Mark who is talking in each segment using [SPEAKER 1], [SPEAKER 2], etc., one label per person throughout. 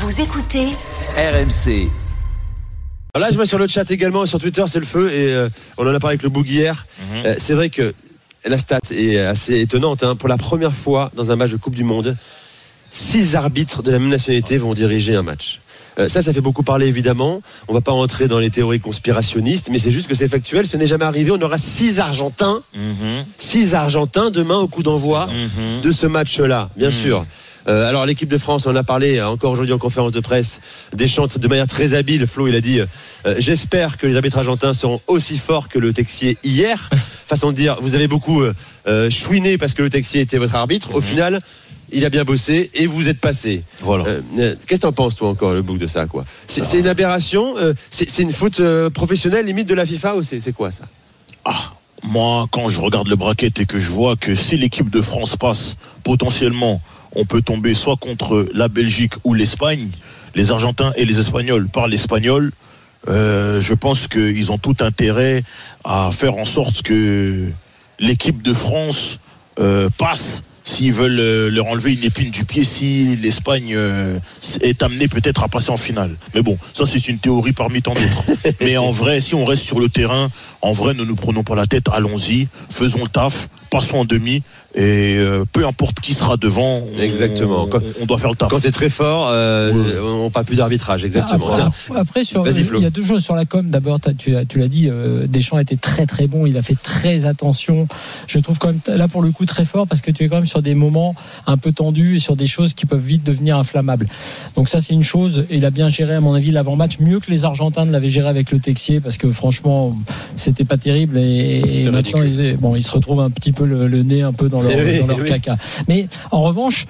[SPEAKER 1] Vous écoutez
[SPEAKER 2] RMC.
[SPEAKER 3] Alors là, je vois sur le chat également, sur Twitter, c'est le feu, et on en a parlé avec le Boug hier. C'est vrai que la stat est assez étonnante. Pour la première fois dans un match de Coupe du Monde, 6 arbitres de la même nationalité vont diriger un match. Ça fait beaucoup parler évidemment. On ne va pas rentrer dans les théories conspirationnistes, mais c'est juste que c'est factuel. Ce n'est jamais arrivé. On aura 6 Argentins, 6 Argentins demain au coup d'envoi de ce match-là, bien sûr. Alors l'équipe de France, on en a parlé encore aujourd'hui en conférence de presse. Deschamps de manière très habile, Flo, il a dit j'espère que les arbitres argentins seront aussi forts que le Texier hier. Façon de dire, vous avez beaucoup chouiné parce que le Texier était votre arbitre. Au final, il a bien bossé et vous êtes passé.
[SPEAKER 4] Voilà.
[SPEAKER 3] Qu'est-ce que t'en penses toi encore, le Boug, de ça, quoi? C'est une aberration, c'est une faute professionnelle limite de la FIFA, ou c'est quoi ça?
[SPEAKER 4] Moi, quand je regarde le bracket et que je vois que si l'équipe de France passe, potentiellement on peut tomber soit contre la Belgique ou l'Espagne, les Argentins et les Espagnols parlent espagnol. Je pense qu'ils ont tout intérêt à faire en sorte que l'équipe de France passe, s'ils veulent leur enlever une épine du pied, si l'Espagne est amenée peut-être à passer en finale. Mais bon, ça c'est une théorie parmi tant d'autres. Mais en vrai, si on reste sur le terrain, en vrai, ne nous prenons pas la tête, allons-y, faisons le taf, passons en demi. Et peu importe qui sera devant,
[SPEAKER 3] exactement.
[SPEAKER 4] On doit faire le taf.
[SPEAKER 3] Quand tu es très fort, on parle plus d'arbitrage, exactement.
[SPEAKER 5] Après il y a deux choses sur la com. D'abord, tu l'as dit, Deschamps a été très très bon, il a fait très attention. Je trouve quand même là pour le coup très fort, parce que tu es quand même sur des moments un peu tendus et sur des choses qui peuvent vite devenir inflammables. Donc ça c'est une chose, et il a bien géré à mon avis l'avant-match, mieux que les Argentins ne l'avaient géré avec le Texier, parce que franchement c'était pas terrible, et maintenant il se retrouve un petit peu le nez un peu dans leur caca. Mais en revanche,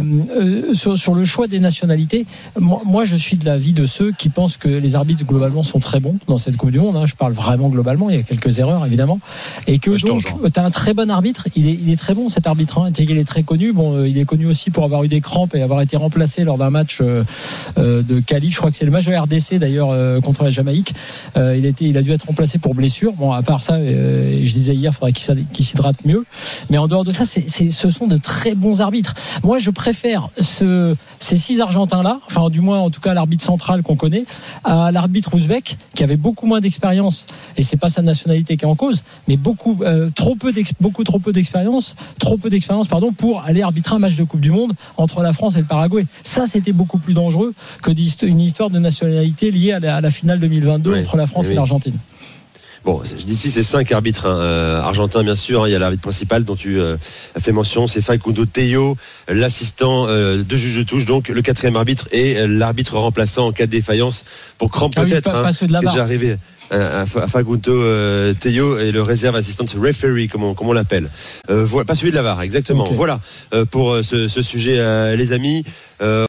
[SPEAKER 5] sur le choix des nationalités, moi je suis de l'avis de ceux qui pensent que les arbitres globalement sont très bons dans cette Coupe du Monde. Je parle vraiment globalement, il y a quelques erreurs évidemment, et que donc tu as un très bon arbitre. Il est très bon, cet arbitre. Il est très connu. Bon, il est connu aussi pour avoir eu des crampes et avoir été remplacé lors d'un match de qualif. Je crois que c'est le match de RDC d'ailleurs contre la Jamaïque. Il a dû être remplacé pour blessure. Bon, à part ça, je disais hier, il faudrait qu'il s'hydrate mieux. Mais en dehors de ça, ce sont de très bons arbitres. Moi, je préfère ces 6 Argentins-là, enfin du moins en tout cas l'arbitre central qu'on connaît, à l'arbitre ouzbek qui avait beaucoup moins d'expérience, et c'est pas sa nationalité qui est en cause, mais beaucoup trop peu d'expérience pour aller arbitrer un match de Coupe du Monde entre la France et le Paraguay. Ça, c'était beaucoup plus dangereux que une histoire de nationalité liée à la finale 2022 entre la France et l'Argentine.
[SPEAKER 3] Bon, je dis ici, c'est 5 arbitres argentins, bien sûr. Il y a l'arbitre principal dont tu as fait mention, c'est Facundo Tello, l'assistant de juge de touche, donc le 4e arbitre, et l'arbitre remplaçant en cas de défaillance pour crampe peut-être.
[SPEAKER 5] Pas ceux de la
[SPEAKER 3] c'est déjà arrivé à Facundo Tello, et le réserve assistant referee, comme on l'appelle. Pas celui de la VAR, exactement. Okay. Voilà pour ce sujet, les amis.